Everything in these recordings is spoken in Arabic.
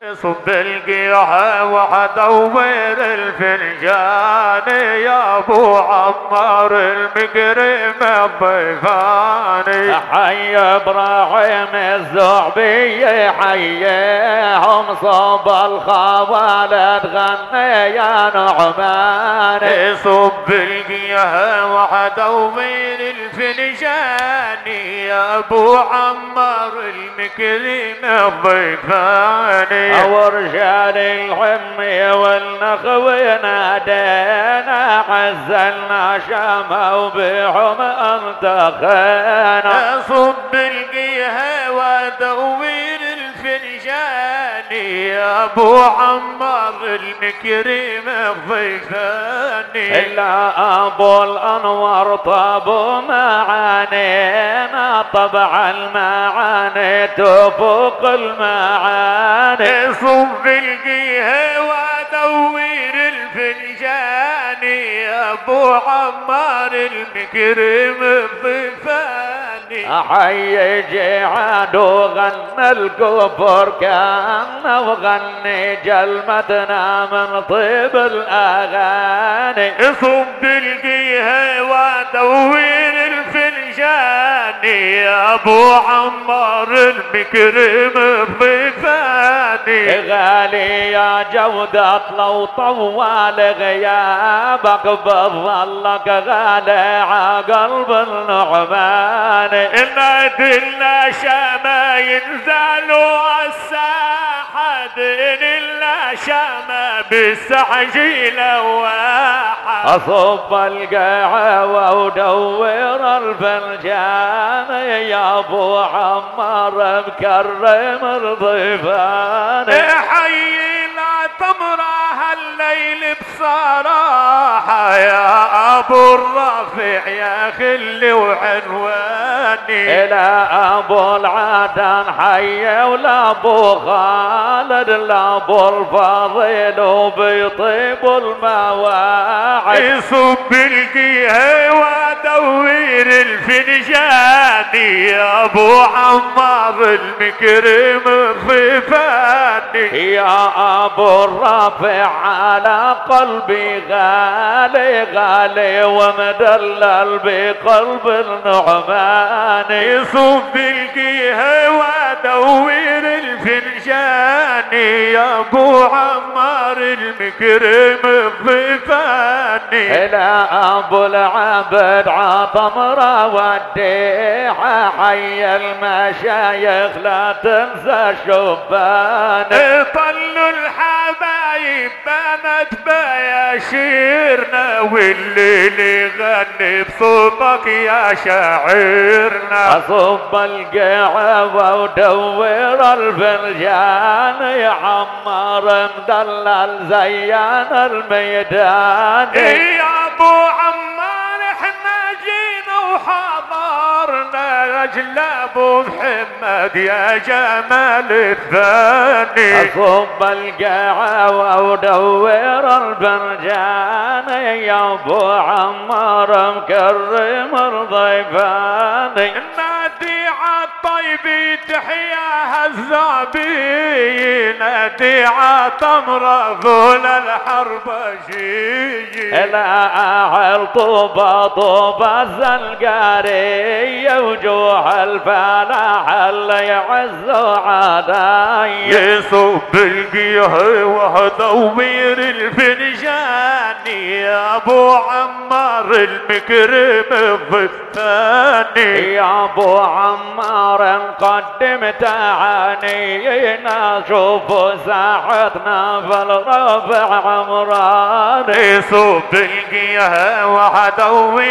صب القيحة وحدور الفنجان يا ابو عمار المكرم الضيفاني. حي ابراهيم الزعبي حيهم صوب الخوالد غني يا نعمان. صب القيحة وحدور الفنجان يا ابو عمار المكرم الضيفاني. ورجال الحمي والنخوي نادينا عزلنا شموا بهم انتخينا. صب القيها ودور الفنجان يا ابو عمار المكرم الضيفاني. الا ابو الانوار طابوا معانينا طبع المعاني تفوق المعاني. صب القيها ودور الفنجان يا ابو عمار المكرم الضيفاني. حي جهاد وغنى الكفر كان وغني جلمتنا من طيب الاغاني. صب القيها ودور الفنجان يا ابو عمار المكرم الضيفاني. غالي يا جودة لو طوال غيابك بظلك غالي عقلب النعمان. نادلنا شما ينزلوا عالساحة إلا شما بالسعجيل واحد. أصب القهوة ودور الفنجان يا ابو عمار مكرم الضيفان. حي لا تمرح الليل بصراحة يا ابو الرافع يا خلي وعنواني. الى ابو العدن حي ولا ابو خالد لا ابو الفاضل وبيطيب المواعي. صب القيها ودور الفنجان يا ابو عمار المكرم الضيفاني. يا ابو الرافع على قلبي غالي غالي ومدلل بقلب النعمان. صب القيها ودور الفنجان يا ابو عمار المكرم الضيفاني. الى ابو العبد عطمرة وديحة حي المشايخ لا تنسى شبان. طلوا الحبايب بنت بياشيرنا والليل يغني بصوتك يا شاعرنا. صب القهوة ودور الفنجان يعمر مدلل زيان الميدان. يا ابو عمار احنا جينا وحضرنا اجل ابو محمد يا جمال الثاني. صب القهوة ودور الفنجان يا ابو عمار مكرم الضيفان. نادي عالطيب تحياها الزعبي نادي عالتمرة ذول الحرب شي. الأهل طوبة طوبة الزنقارية وجوه الفلاح اللي يعزوا عداي. يصب القيها وهدور الفنجان يا ابو عمار المكرم الضيفاني. يا ابو عمار نقدم تعانينا شوفوا ساحتنا في الرفع عمران. صب القيها وهدور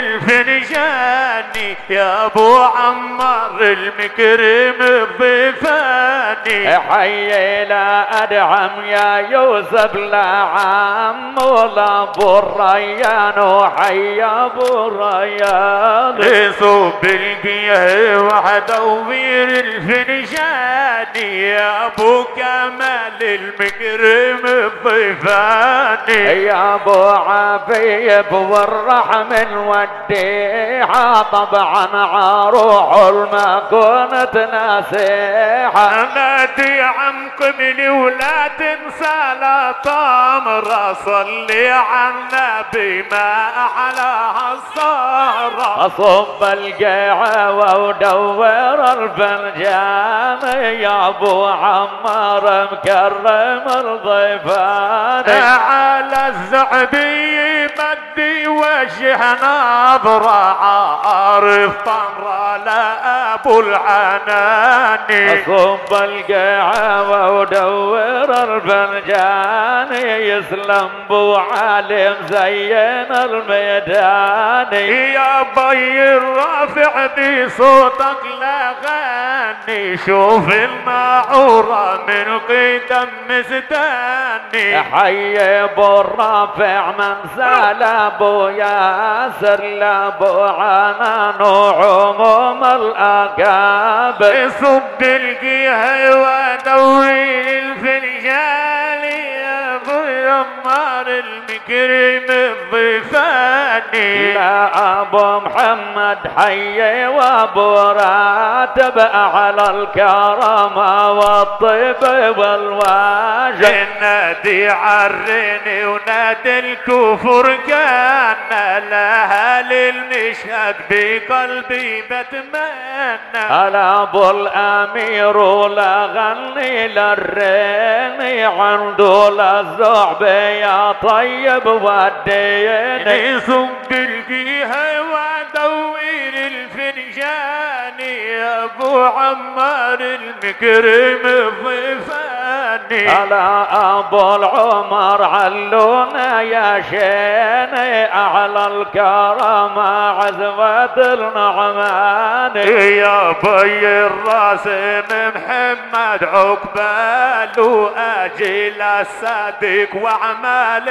الفنجان يا ابو عمار المكرم الضيفاني. حي لا ادعم يا يوسف لا عم ولا ابو الريان وحي ابو الريان. صب القيها وهدور ودوير الفنجان يا ابو كمال المكرم الضيفاني يا ابو عفيف والرحم نوديها طبعا عروح المكونة ناسيحة نادي عن قبلي ولا تنسى لا طامرة صلي على النبي ما أحلاها السهرة أصب القهوة ودور الفنجان يا ابو عمار مكرم الضيفان على الزعبي بدي وجه نظرة عارف طمرة لأبو العناني أصب القهوة ودور الفنجان يسلم بو عالم زين الميدان يا بي الرافع دي صوتك لغاني شوف المعورة من قدم مستاني حي ابو الرافع من سال ابو ياسر لابو عنان وعموم الاقاب صب القيها ودوي الفنجان يا ابو يمار المكرم الضيفاني لا ابو محمد حي وابو راتب على الكرم والطيب والواجب نادي عرني ونادي الكفر كان لها للمشهد بقلبي بتمنى على ابو الامير ولا غني للريني عنده للزعب يا طيب وديني صب القيها ودوير الفنجان يا ابو عمار المكرم الضيفاني على ابو العمر علونا يا شيني اعلى الكرم عزوة النعمان يا بي الراسم محمد عقبال واجل الصديق واعمال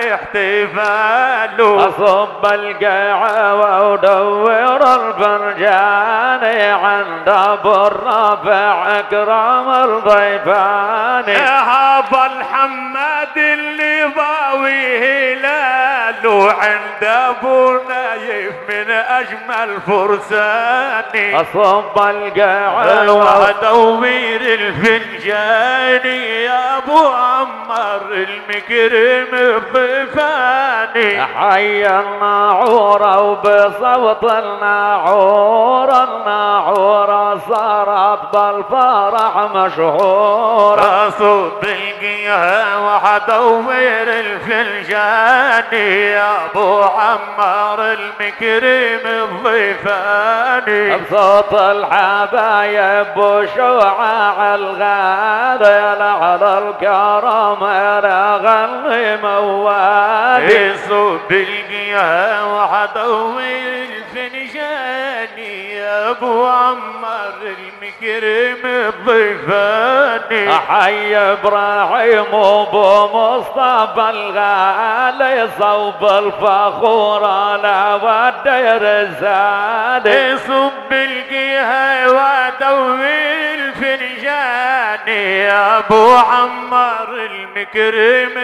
احتفال اصب القهوة ودور الفنجان عند ابو الرافع اكرم الضيفان هذا الحماد اللي ضاوي هلاله عند ابو نايف من اجمل فرساني اصب القهوة ودوير الفنجان يا ابو عمار المكرم الضيفاني حي الناعورة وبصوت الناعورة الناعورة صارت بالفرح مشهورة صوت القيها وحدوير الفنجان يا ابو عمار المكرم الضيفاني بصوت الحبايب وشعاع الغادر على الكرم غني موالي صوت القيها وحدوير الفنجان يا ابو عمار المكرم الضيفاني حي ابراهيم وابو مصطفى الغالي صوب الفخور على والدير الزالي صب القيها ودوي الفنجان يا ابو عمار المكرم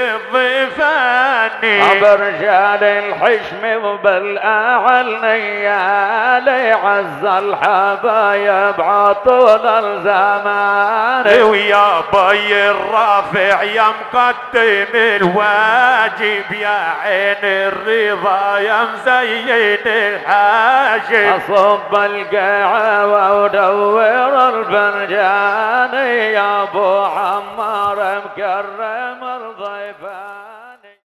الضيفاني برجال الحشم وبالاعل نيالي عز الحبايب عطول الزمان ويا بي الرافع يا مقدم الواجب يا عين الرضا يا مزين الحاجب اصب القهوة ودور الفنجان يا ابو عمار مكرم الضيفان